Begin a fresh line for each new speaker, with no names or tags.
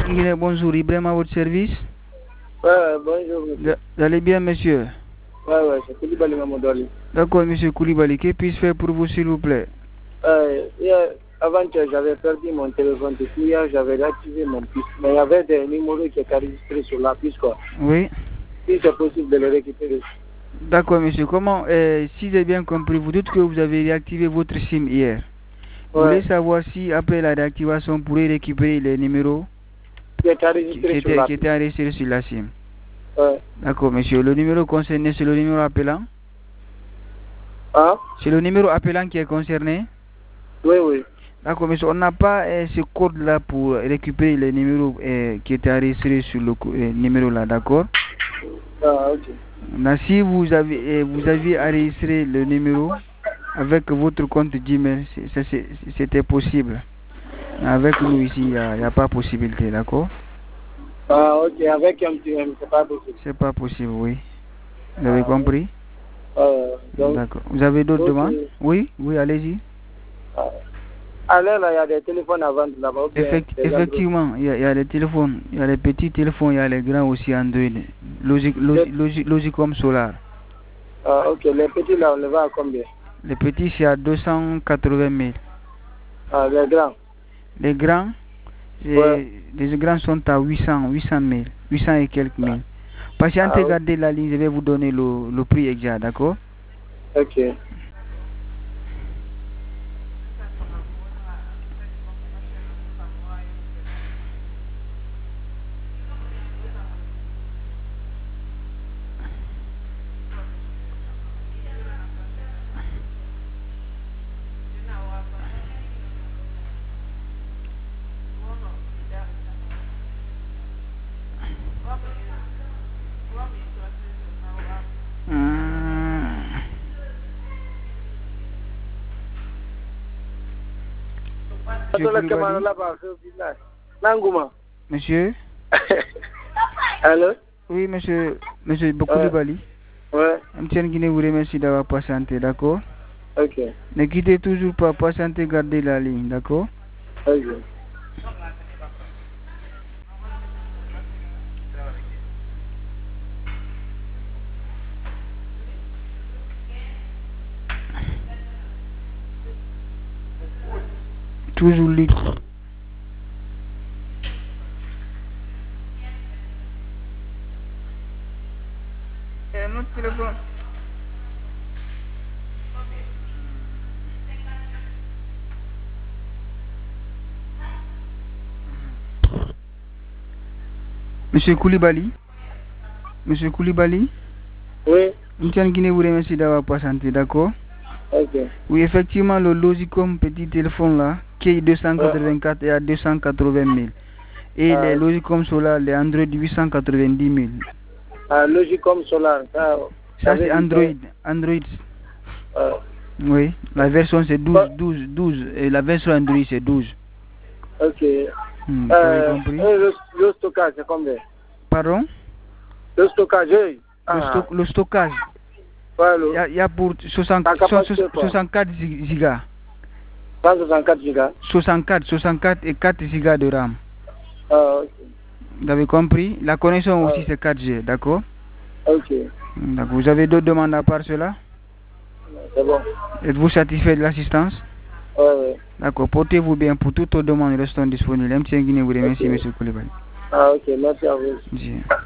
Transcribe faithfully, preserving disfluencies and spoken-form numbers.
Guinée, bonjour, Ibrahim à votre service.
Ouais, bonjour, monsieur.
Vous allez bien, monsieur?
Ouais, ouais, c'est Koulibaly Mamadouali.
D'accord, monsieur Koulibaly, que puis-je faire pour vous, s'il vous plaît?
Euh, hier, avant-hier, j'avais perdu mon téléphone. Depuis hier, j'avais activé mon puce. Mais il y avait des numéros qui étaient enregistrés sur la puce, quoi.
Oui.
Si c'est possible de les récupérer.
D'accord, monsieur. Comment, euh, si j'ai bien compris, vous dites que vous avez réactivé votre SIM hier. Vous
Ouais.
voulez savoir si, après la réactivation, on pourrait récupérer les numéros
Qui étaient enregistrés
qui
sur
étaient,
la
qui
puce.
étaient enregistrés sur la SIM?
Ouais.
D'accord, monsieur. Le numéro concerné, c'est le numéro appelant?
Hein?
C'est le numéro appelant qui est concerné?
Oui, oui.
D'accord, monsieur. On n'a pas euh, ce code-là pour récupérer les numéros euh, qui étaient enregistrés sur le euh, numéro-là, d'accord?
Ah, ok.
Mais si vous avez, euh, vous aviez enregistré le numéro avec votre compte Gmail, c'était possible. Avec nous ici, il n'y a, a pas possibilité, d'accord?
Ah, ok. Avec M T M, c'est pas possible.
C'est pas possible, oui. Vous avez
Ah,
compris?
euh, donc,
D'accord. Vous avez d'autres
ok.
demandes? Oui, oui, allez-y.
Ah. Alors, là, il y a des téléphones à vendre là-bas. ou bien
Effect,
des
effectivement, il y, a, il y a les téléphones, il y a les petits téléphones, il y a les grands aussi Android. Logic, logic, logic, Logicom Solar.
Ah, ok. Les petits là, on les vend à combien?
Les petits, c'est à deux cent quatre-vingt mille.
Ah, les grands?
Les grands,
Ouais.
les grands sont à huit cents, huit cent mille, huit cents et quelques mille. Patientez,
Ah,
gardez la ligne, je vais vous donner le, le prix exact, d'accord?
ok.
Monsieur?
Allô?
Oui, monsieur, monsieur Koulibaly.
Ouais.
M T N Guinée vous remercie d'avoir patienté, d'accord?
Ok.
Ne quittez toujours pas, patientez, gardez la ligne, d'accord?
Ok.
Toujours libre. Et notre téléphone. Monsieur Koulibaly? Monsieur Koulibaly?
Oui.
M T N Guinée vous remercie d'avoir patienté, d'accord?
Ok.
Oui, effectivement, le Logicom petit téléphone là, qui est deux cent quatre-vingt-quatre et à deux cent quatre-vingt mille. Et
Ah,
les Logicom Solar, les Android huit cent quatre-vingt-dix mille.
Ah, Logicom Solar. Ça,
Ça c'est Android. Android.
Euh,
Oui, la version c'est douze, douze, douze. Et la version Android c'est douze.
ok.
Hmm, vous
Euh,
avez compris?
et le, le stockage, c'est combien?
Pardon?
Le stockage, oui.
Le,
Ah,
stock, le stockage.
ouais,
Il
le,
y a, il y a pour soixante,
la capacité, quoi.
soixante-quatre gigas.
cent soixante-quatre gigas.
soixante-quatre, soixante-quatre et quatre gigas de RAM.
Ah, ok.
Vous avez compris? La connexion aussi
Ah,
c'est quatre G, d'accord?
ok.
D'accord. Vous avez d'autres demandes à part cela?
C'est bon.
Êtes-vous satisfait de l'assistance?
Ouais, ouais.
D'accord. Portez-vous bien pour toutes vos demandes restant disponibles. M T N Guinée vous remercie,
Ok.
monsieur Koulibaly.
Ah, ok. Merci à vous.
Merci.